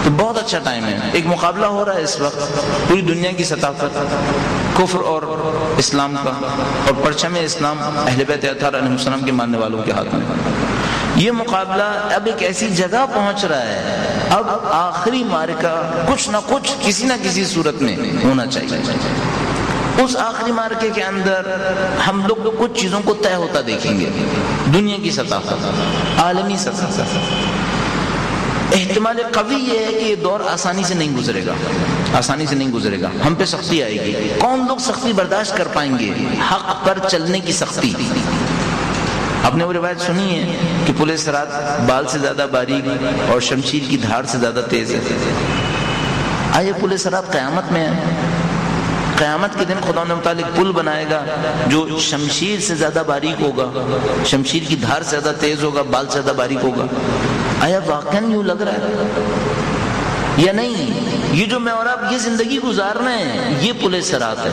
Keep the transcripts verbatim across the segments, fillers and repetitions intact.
تو بہت اچھا ٹائم ہے. ایک مقابلہ ہو رہا ہے اس وقت پوری دنیا کی سطح پر کفر اور اسلام کا، اور پرچم اسلام اہل بیت اطہار علیہ السلام کے ماننے والوں کے ہاتھ میں. یہ مقابلہ اب ایک ایسی جگہ پہنچ رہا ہے، اب آخری معرکہ کچھ نہ کچھ کسی نہ کسی صورت میں ہونا چاہیے. اس آخری معرکے کے اندر ہم لوگ کچھ چیزوں کو طے ہوتا دیکھیں گے دنیا کی سطح پر، عالمی سطح پر. احتمال قوی یہ ہے کہ یہ دور آسانی سے نہیں گزرے گا، آسانی سے نہیں گزرے گا. ہم پہ سختی آئے گی. کون لوگ سختی برداشت کر پائیں گے؟ حق پر چلنے کی سختی. آپ نے وہ روایت سنی ہے کہ پل صراط بال سے زیادہ باریک اور شمشیر کی دھار سے زیادہ تیز ہے. آئے پل صراط قیامت میں ہے. قیامت کے دن خدا نے متعلق پل بنائے گا جو شمشیر سے زیادہ باریک ہوگا، شمشیر کی دھار سے زیادہ تیز ہوگا، بال سے زیادہ باریک ہوگا. آیا واقعاً یوں لگ رہا ہے یا نہیں؟ یہ جو میں اور آپ یہ زندگی گزار رہے ہیں یہ پل صراط ہے،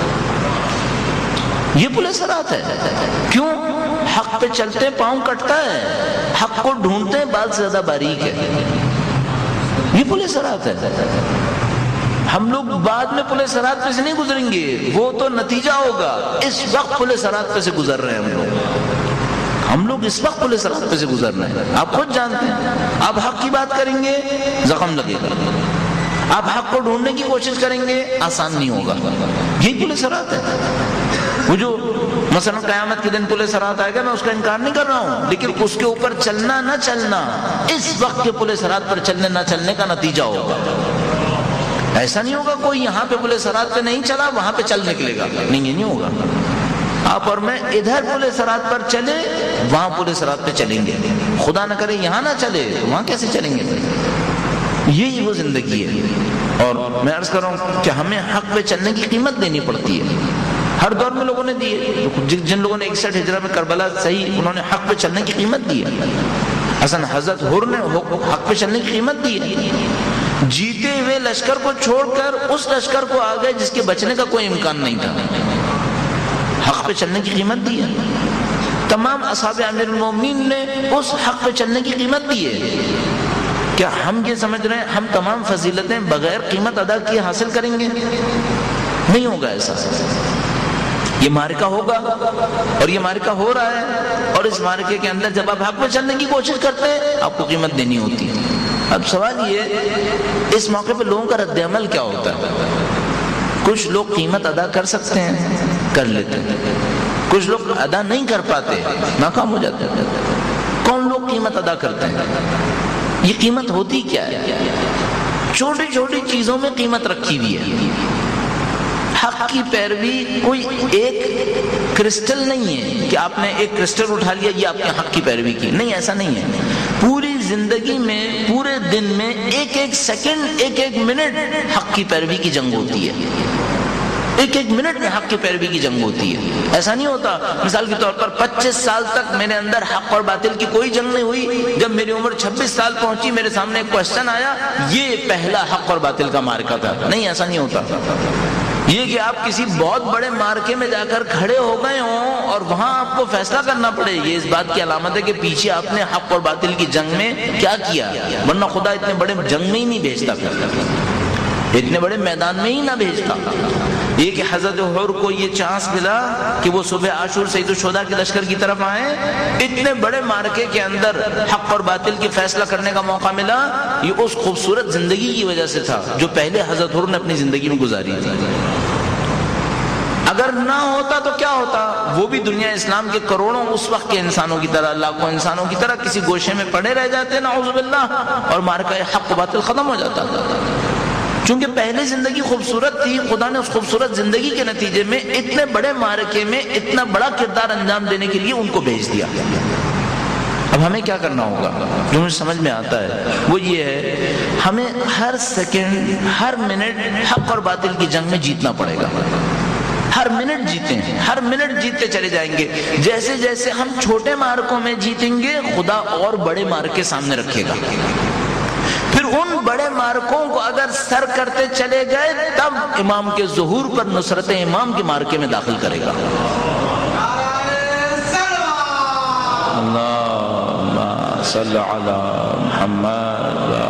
یہ پل صراط ہے. کیوں؟ حق پہ چلتے پاؤں کٹتا ہے، حق کو ڈھونڈتے بال سے زیادہ باریک ہے. یہ پل صراط ہے. ہم لوگ بعد میں پل صراط پہ سے نہیں گزریں گے، وہ تو نتیجہ ہوگا. اس وقت پل صراط پہ سے گزر رہے ہیں ہم لوگ ہم لوگ اس وقت پل صراط پہ سے گزر رہے ہیں. آپ خود جانتے ہیں. آپ حق کی بات کریں گے زخم لگے گا، آپ حق کو ڈھونڈنے کی کوشش کریں گے آسان نہیں ہوگا. یہی پل صراط ہے. وہ جو مثلا قیامت کے دن پل صراط آئے گا، میں اس کا انکار نہیں کر رہا ہوں، لیکن اس کے اوپر چلنا نہ چلنا اس وقت کے پل صراط پر چلنے نہ چلنے کا نتیجہ ہوگا. ایسا نہیں ہوگا کوئی یہاں پہ پل صراط پہ نہیں چلا وہاں پہ چل نکلے گا، نہیں یہ نہیں ہوگا. آپ اور میں ادھر پل صراط پر چلے وہاں پل صراط پہ چلیں گے. خدا نہ کرے یہاں نہ چلے تو وہاں کیسے چلیں گے؟ یہی وہ زندگی ہے. اور میں عرض کر رہا ہوں کہ ہمیں حق پہ چلنے کی قیمت دینی پڑتی ہے. ہر دور میں لوگوں نے دی ہے. جن لوگوں نے اکسٹھ ہجرہ میں کربلا صحیح انہوں نے حق پہ چلنے کی قیمت دی ہے. حسن حضرت حر نے حق پہ چلنے کی قیمت دی ہے. جیتے ہوئے لشکر کو چھوڑ کر اس لشکر کو آ گئے جس کے بچنے کا کوئی امکان نہیں تھا. حق پہ چلنے کی قیمت دی ہے. تمام اصحاب امیر المومنین نے اس حق پہ چلنے کی قیمت دی ہے. کیا ہم یہ سمجھ رہے ہیں ہم تمام فضیلتیں بغیر قیمت ادا کیے حاصل کریں گے؟ نہیں ہوگا ایسا. یہ معرکہ ہوگا اور یہ معرکہ ہو رہا ہے، اور اس معرکے کے اندر جب آپ حق پہ چلنے کی کوشش کرتے ہیں آپ کو قیمت دینی ہوتی ہے. اب سوال یہ اس موقع پہ لوگوں کا رد عمل کیا ہوتا ہے؟ کچھ لوگ قیمت ادا کر سکتے ہیں، کر لیتے ہیں. کچھ لوگ ادا نہیں کر پاتے، ناکام ہو جاتے ہیں. کون لوگ قیمت ادا کرتے ہیں؟ یہ قیمت ہوتی کیا ہے؟ چھوٹی چھوٹی چیزوں میں قیمت رکھی ہوئی ہے. حق کی پیروی کوئی ایک کرسٹل نہیں ہے کہ آپ نے ایک کرسٹل اٹھا لیا یہ آپ نے حق کی پیروی کی. نہیں، ایسا نہیں ہے. پوری زندگی میں پورے دن میں ایک ایک سیکنڈ ایک ایک منٹ حق کی پیروی کی جنگ ہوتی ہے. ایک ایک منٹ میں حق کی پیروی کی جنگ ہوتی ہے. ایسا نہیں ہوتا مثال کے طور پر پچیس سال تک میرے اندر حق اور باطل کی کوئی جنگ نہیں ہوئی، جب میری عمر چھبیس سال پہنچی میرے سامنے ایک کوشچن آیا یہ پہلا حق اور باطل کا معرکہ تھا. نہیں، ایسا نہیں ہوتا. یہ کہ آپ کسی بہت بڑے مارکے میں جا کر کھڑے ہو گئے ہوں اور وہاں آپ کو فیصلہ کرنا پڑے، یہ اس بات کی علامت ہے کہ پیچھے آپ نے حق اور باطل کی جنگ میں کیا کیا. ورنہ خدا اتنے بڑے جنگ میں ہی نہیں بھیجتا، اتنے بڑے میدان میں ہی نہ بھیجتا. یہ کہ حضرت حر کو یہ چانس ملا کہ وہ صبح عاشور سید الشہداء کے لشکر کی طرف آئیں، اتنے بڑے مارکے کے اندر حق اور باطل کی فیصلہ کرنے کا موقع ملا. یہ اس خوبصورت زندگی کی وجہ سے تھا جو پہلے حضرت حر نے اپنی زندگی میں گزاری تھی. اگر نہ ہوتا تو کیا ہوتا؟ وہ بھی دنیا اسلام کے کروڑوں اس وقت کے انسانوں کی طرح، لاکھوں انسانوں کی طرح کسی گوشے میں پڑے رہ جاتے نعوذ باللہ، اور مارکہ حق و باطل ختم ہو جاتا. چونکہ پہلے زندگی خوبصورت تھی، خدا نے اس خوبصورت زندگی کے نتیجے میں اتنے بڑے مارکے میں اتنا بڑا کردار انجام دینے کے لیے ان کو بھیج دیا. اب ہمیں کیا کرنا ہوگا؟ جو مجھے سمجھ میں آتا ہے وہ یہ ہے ہمیں ہر سیکنڈ ہر منٹ حق اور باطل کی جنگ میں جیتنا پڑے گا. ہر منٹ جیتے ہیں، ہر منٹ جیتتے چلے جائیں گے. جیسے جیسے ہم چھوٹے مارکوں میں جیتیں گے خدا اور بڑے مارکے سامنے رکھے گا. پھر ان بڑے مارکوں کو اگر سر کرتے چلے گئے تب امام کے ظہور پر نصرت امام کے مارکے میں داخل کرے گا. اللہم صل علی محمد